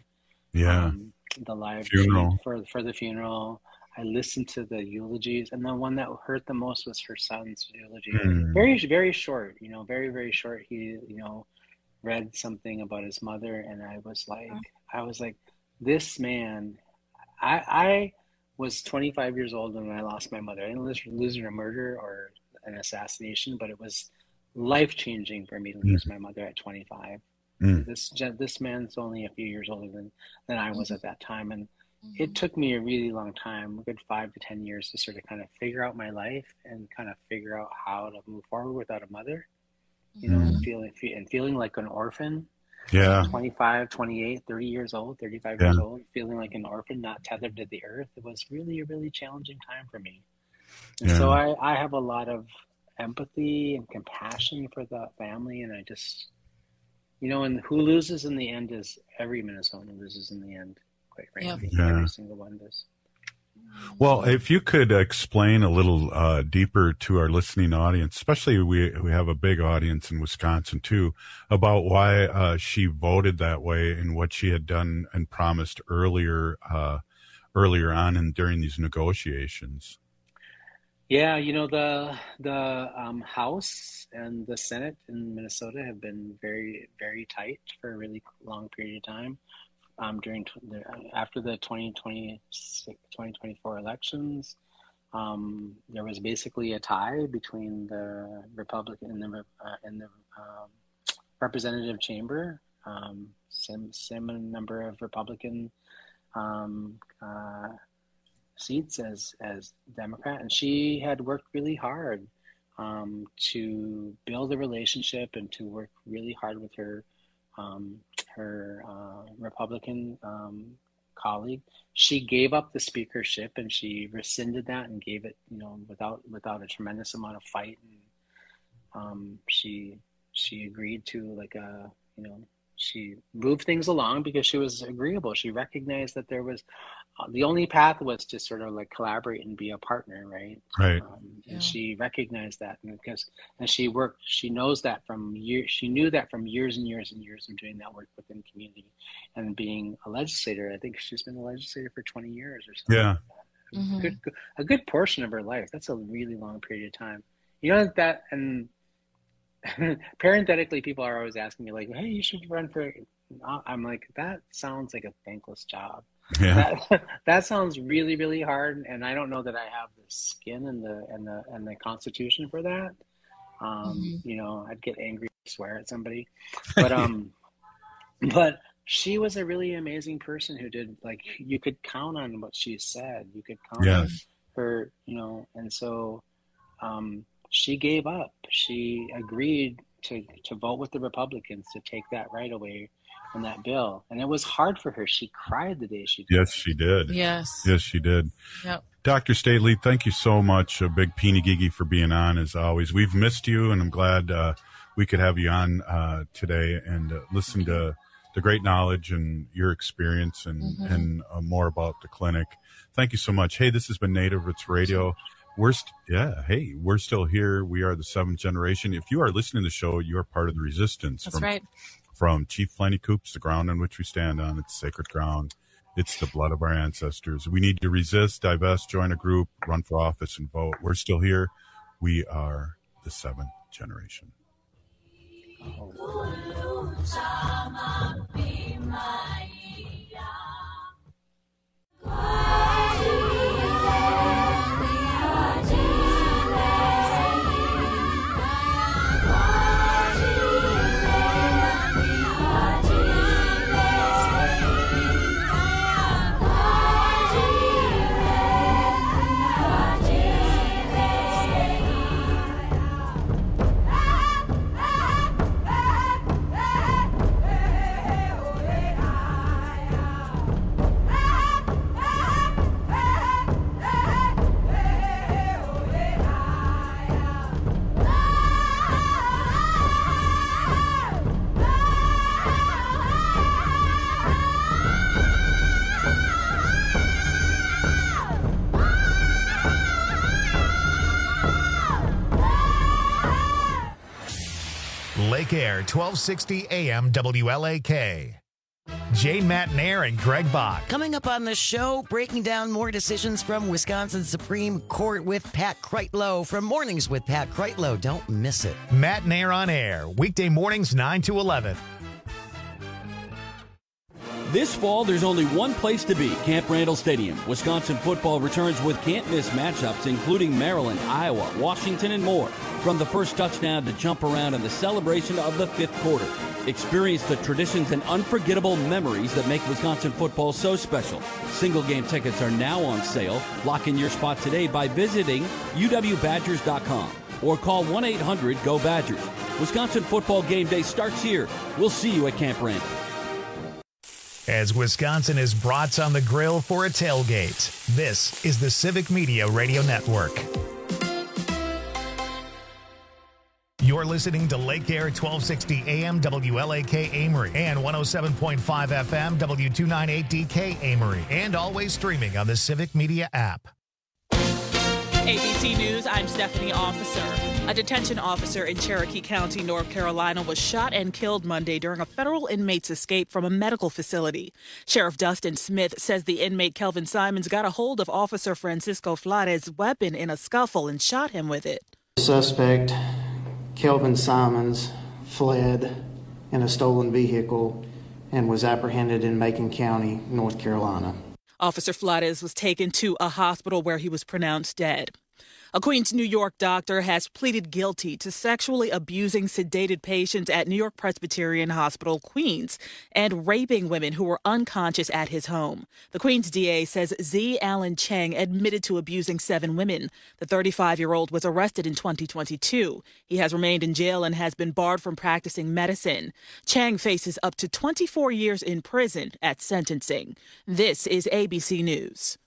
funeral for the funeral. I listened to the eulogies, and the one that hurt the most was her son's eulogy. Very, very short, very, very short. He, read something about his mother, and I was like, this man, I was 25 years old when I lost my mother. I didn't lose her to murder or an assassination, but it was life-changing for me to lose my mother at 25. This man's only a few years older than I was at that time, and it took me a really long time, a good 5 to 10 years, to sort of kind of figure out my life and kind of figure out how to move forward without a mother, you know, and feeling like an orphan. Yeah. 25, 28, 30 years old, 35 years old, feeling like an orphan, not tethered to the earth. It was really a really challenging time for me. And so I have a lot of empathy and compassion for the family. And I just, you know, and who loses in the end is every Minnesotan loses in the end, quite frankly. Every single one does. Well, if you could explain a little deeper to our listening audience, especially we have a big audience in Wisconsin too, about why she voted that way and what she had done and promised earlier on and during these negotiations. Yeah, you know, the House and the Senate in Minnesota have been very, very tight for a really long period of time. After the 2024 elections, there was basically a tie between the Republican and the representative chamber. Same number of Republican seats as Democrat, and she had worked really hard to build a relationship and to work really hard with her Republican colleague. She gave up the speakership and she rescinded that and gave it, you know, without a tremendous amount of fight. And she agreed to she moved things along because she was agreeable. She recognized that there was the only path was to sort of like collaborate and be a partner, right? Right. And she recognized that, and she worked. She knows that from years. She knew that from years and years and years of doing that work within the community and being a legislator. I think she's been a legislator for 20 years or something. Yeah. Like that. A good portion of her life. That's a really long period of time. You know that, and parenthetically, people are always asking me like, "Hey, you should run for." I'm like, that sounds like a thankless job. Yeah. That sounds really, really hard, and I don't know that I have the skin and the constitution for that. You know, I'd get angry, swear at somebody, but she was a really amazing person who did, like, you could count on what she said. You could count on her, you know, and so she gave up. She agreed to vote with the Republicans to take that right away from that bill. And it was hard for her. She cried the day she did. Yes, she did. Yes, she did. Yep. Dr. Stately, thank you so much. A big Peeny Gigi for being on, as always. We've missed you, and I'm glad we could have you on today and listen to the great knowledge and your experience and more about the clinic. Thank you so much. Hey, this has been Native Roots Radio. We're still here. We are the seventh generation. If you are listening to the show, you are part of the resistance. That's right. From Chief Plenty Coops, the ground on which we stand on, it's sacred ground. It's the blood of our ancestors. We need to resist, divest, join a group, run for office, and vote. We're still here. We are the seventh generation. Lake Air, 1260 AM WLAK. Jay Matnair and Greg Bach. Coming up on the show, breaking down more decisions from Wisconsin Supreme Court with Pat Kreitlow from Mornings with Pat Kreitlow. Don't miss it. Matnair on air, weekday mornings 9 to 11. This fall, there's only one place to be, Camp Randall Stadium. Wisconsin football returns with can't-miss matchups, including Maryland, Iowa, Washington, and more. From the first touchdown to jump around in the celebration of the fifth quarter. Experience the traditions and unforgettable memories that make Wisconsin football so special. Single-game tickets are now on sale. Lock in your spot today by visiting uwbadgers.com or call 1-800-GO-BADGERS. Wisconsin football game day starts here. We'll see you at Camp Randall. As Wisconsin is brats on the grill for a tailgate, this is the Civic Media Radio Network. You're listening to Lake Air 1260 AM WLAK Amory and 107.5 FM W298DK Amory, and always streaming on the Civic Media app. ABC News, I'm Stephanie Officer. A detention officer in Cherokee County, North Carolina, was shot and killed Monday during a federal inmate's escape from a medical facility. Sheriff Dustin Smith says the inmate Kelvin Simons got a hold of Officer Francisco Flores' weapon in a scuffle and shot him with it. The suspect, Kelvin Simons, fled in a stolen vehicle and was apprehended in Macon County, North Carolina. Officer Flores was taken to a hospital where he was pronounced dead. A Queens, New York doctor has pleaded guilty to sexually abusing sedated patients at New York Presbyterian Hospital, Queens, and raping women who were unconscious at his home. The Queens DA says Z. Allen Cheng admitted to abusing 7 women. The 35-year-old was arrested in 2022. He has remained in jail and has been barred from practicing medicine. Cheng faces up to 24 years in prison at sentencing. This is ABC News.